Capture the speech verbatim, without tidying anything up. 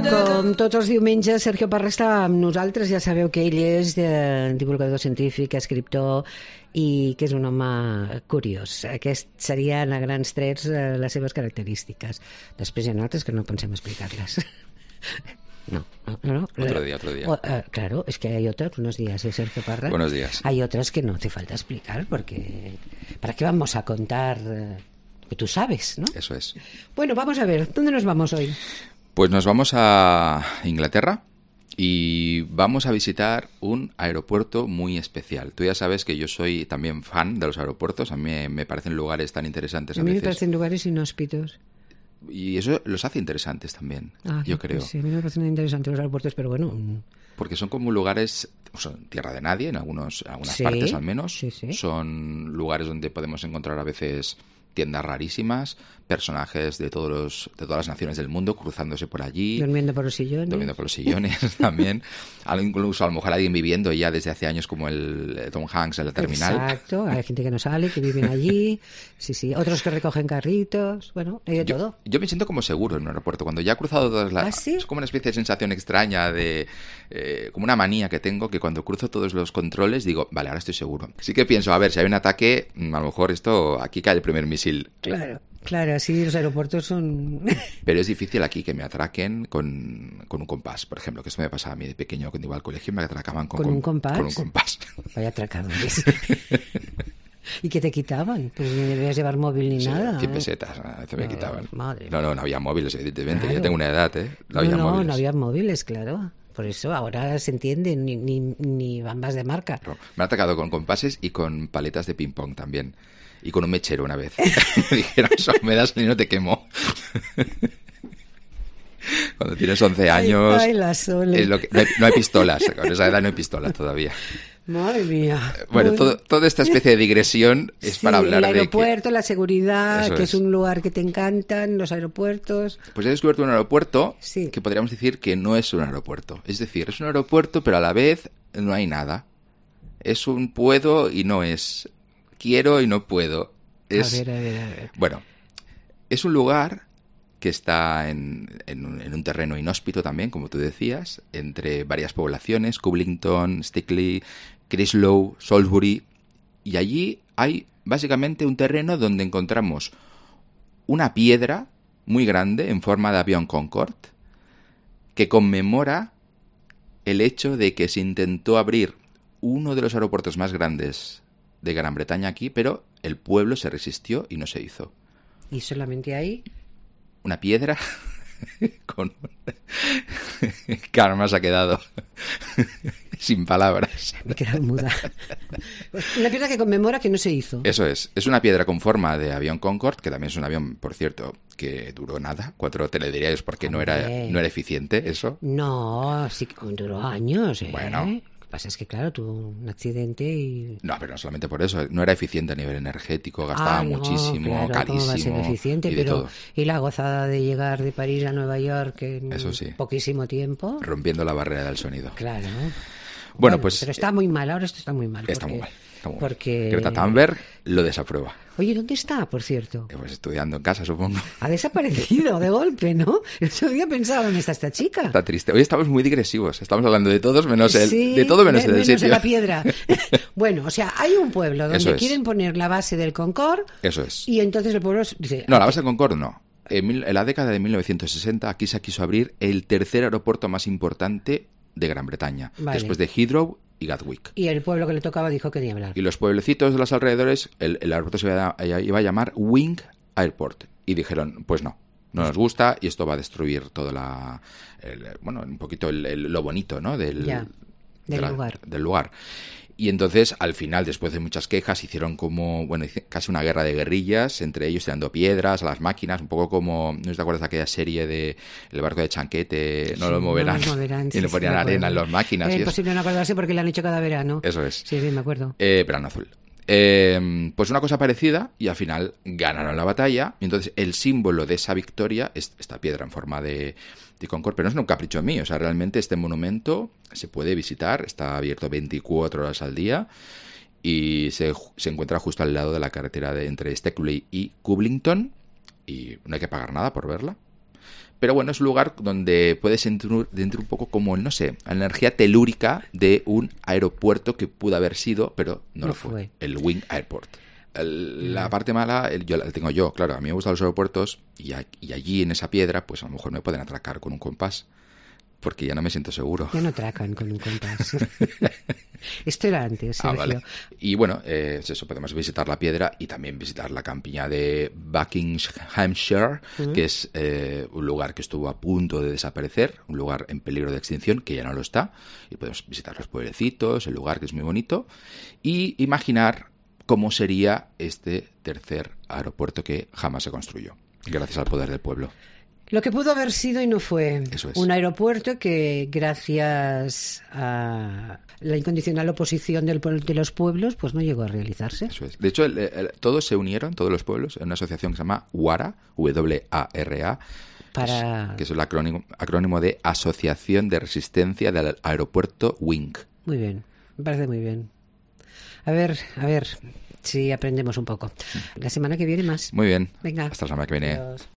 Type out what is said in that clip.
Com tots els diumenges, Sergio Parra està amb nosaltres. Ja sabeu que ell és eh, divulgador científic, escriptor i que és un home curiós. Aquest serien a grans trets eh, les seves característiques. Després hi ha altres que no pensem explicar-les. No, no, no. Otro día, otro día. O, uh, claro, es que hay otras, buenos días, ¿eh, Sergio Parra? Buenos días. Hay otras que no hace falta explicar porque ¿para qué vamos a contar? Eh, que tú sabes, ¿no? Eso es. Bueno, vamos a ver, ¿dónde nos vamos hoy? Pues nos vamos a Inglaterra y vamos a visitar un aeropuerto muy especial. Tú ya sabes que yo soy también fan de los aeropuertos. A mí me, me parecen lugares tan interesantes a, a mí veces. me parecen lugares inhóspitos. Y eso los hace interesantes también, ah, yo creo. Sí, a mí me parecen interesantes los aeropuertos, pero bueno... Porque son como lugares, son tierra de nadie en, algunos, en algunas sí, partes al menos. Sí, sí. Son lugares donde podemos encontrar a veces tiendas rarísimas, personajes de todos los, de todas las naciones del mundo cruzándose por allí. Durmiendo por los sillones. Durmiendo por los sillones también. Incluso a lo mejor alguien viviendo ya desde hace años como el Tom Hanks en la terminal. Exacto, hay gente que no sale, que viven allí. Sí, sí. Otros que recogen carritos. Bueno, hay de yo, todo. Yo me siento como seguro en un aeropuerto. Cuando ya he cruzado todas las... ¿Ah, sí? Es como una especie de sensación extraña de... Eh, como una manía que tengo que cuando cruzo todos los controles digo, vale, ahora estoy seguro. Sí que pienso, a ver, si hay un ataque, a lo mejor esto, aquí cae el primer misil. Claro. Claro, sí, los aeropuertos son... Pero es difícil aquí que me atraquen con, con un compás, por ejemplo, que esto me pasaba a mí de pequeño cuando iba al colegio, me atracaban con, ¿Con un compás? Con un compás. Vaya atracadores. ¿Y qué te quitaban? Pues ni debías llevar móvil ni sí, nada. cien ¿eh? pesetas, se me no, quitaban. Madre no, no, no había móviles, evidentemente, claro. Yo tengo una edad, ¿eh? No, No, había no, móviles. no había móviles, claro. Por eso ahora se entiende, ni, ni, ni bambas de marca. No, me han atacado con compases y con paletas de ping-pong también. Y con un mechero una vez. Me dijeron, eso me das y no te quemo. Cuando tienes once años... Ay, la Sole. Es lo que, no, hay, no hay pistolas. Con esa edad no hay pistolas todavía. Madre mía. Bueno, bueno. Todo, toda esta especie de digresión es sí, para hablar de el aeropuerto, que... la seguridad, Eso que es. es un lugar que te encantan, los aeropuertos... Pues he descubierto un aeropuerto sí. que podríamos decir que no es un aeropuerto. Es decir, es un aeropuerto, pero a la vez no hay nada. Es un puedo y no es. Quiero y no puedo. Es... A ver, a ver, a ver. Bueno, es un lugar que está en, en, un, en un terreno inhóspito también, como tú decías, entre varias poblaciones, Cublington, Stickley, Crislow, Salisbury, y allí hay básicamente un terreno donde encontramos una piedra muy grande en forma de avión Concorde que conmemora el hecho de que se intentó abrir uno de los aeropuertos más grandes de Gran Bretaña aquí, pero el pueblo se resistió y no se hizo. ¿Y solamente hay? Una piedra con... Karma se ha quedado sin palabras. Me he quedado muda. Una piedra que conmemora que no se hizo. Eso es. Es una piedra con forma de avión Concorde, que también es un avión, por cierto, que duró nada, cuatro telediarios, porque no era, no era eficiente eso. No, sí que duró años, ¿eh? Bueno. Lo que pasa es que, claro, tuvo un accidente y... No, pero no solamente por eso. No era eficiente a nivel energético, gastaba ah, no, muchísimo, claro, carísimo. ¿cómo va a ser eficiente? Y de pero todo. Y la gozada de llegar de París a Nueva York en eso sí. poquísimo tiempo. Rompiendo la barrera del sonido. Claro. Bueno, bueno pues... Pero está muy mal, ahora esto está muy mal. Está porque, muy mal. Está muy porque... mal. Greta Thunberg lo desaprueba. Oye, ¿dónde está, por cierto? Pues estudiando en casa, supongo. Ha desaparecido de golpe, ¿no? El otro día pensaba, ¿dónde está esta chica? Está triste. Hoy estamos muy digresivos. Estamos hablando de todos menos el, sí, de todo menos, menos del sitio. de la piedra. Bueno, o sea, hay un pueblo donde es. quieren poner la base del Concorde. Eso es. Y entonces el pueblo dice... No, la base del Concorde no. En, mil, en la década de mil novecientos sesenta aquí se quiso abrir el tercer aeropuerto más importante de Gran Bretaña. Vale. Después de Heathrow y Gatwick. Y el pueblo que le tocaba dijo que ni hablar. Y los pueblecitos de los alrededores, el, el aeropuerto se iba a, iba a llamar Wing Airport. Y dijeron, pues no, no nos gusta y esto va a destruir toda la... El, bueno, un poquito el, el, lo bonito, ¿no? Del, ya, del de la, lugar. Del lugar. Y entonces, al final, después de muchas quejas, hicieron como, bueno, casi una guerra de guerrillas, entre ellos tirando piedras a las máquinas, un poco como, ¿no te acuerdas de aquella serie de El barco de Chanquete? No sí, lo moverán. No moverán y sí, le ponían sí, arena en las máquinas. Es y imposible no acordarse porque lo han hecho cada verano. Eso es. Sí, bien, me acuerdo. Eh, pero en azul. Eh, pues una cosa parecida y al final ganaron la batalla y entonces el símbolo de esa victoria es esta piedra en forma de, de Concorde, pero no es un capricho mío, o sea, realmente este monumento se puede visitar, está abierto veinticuatro horas al día y se, se encuentra justo al lado de la carretera de, entre Stickley y Cublington y no hay que pagar nada por verla. Pero bueno, es un lugar donde puedes entrar dentro un poco como, no sé, la energía telúrica de un aeropuerto que pudo haber sido, pero no, no lo fue. fue. El Wing Airport. El, la parte mala el, yo la tengo yo, claro. A mí me gustan los aeropuertos y, a, y allí en esa piedra, pues a lo mejor me pueden atracar con un compás. Porque ya no me siento seguro. Ya no atracan con un compás. Esto era antes, Sergio. Ah, vale. Y bueno, eh, es eso, podemos visitar la piedra y también visitar la campiña de Buckinghamshire, uh-huh. que es eh, un lugar que estuvo a punto de desaparecer, un lugar en peligro de extinción, que ya no lo está. Y podemos visitar los pueblecitos, el lugar que es muy bonito, y imaginar cómo sería este tercer aeropuerto que jamás se construyó, gracias al poder del pueblo. Lo que pudo haber sido y no fue. Eso es. Un aeropuerto que, gracias a la incondicional oposición del, de los pueblos, pues no llegó a realizarse. Eso es. De hecho, el, el, todos se unieron, todos los pueblos, en una asociación que se llama WARA, W A R A, para... que es, que es el acrónimo, acrónimo de Asociación de Resistencia del Aeropuerto Wing. Muy bien, me parece muy bien. A ver, a ver si aprendemos un poco. La semana que viene más. Muy bien. Venga. Hasta la semana que viene. Adiós.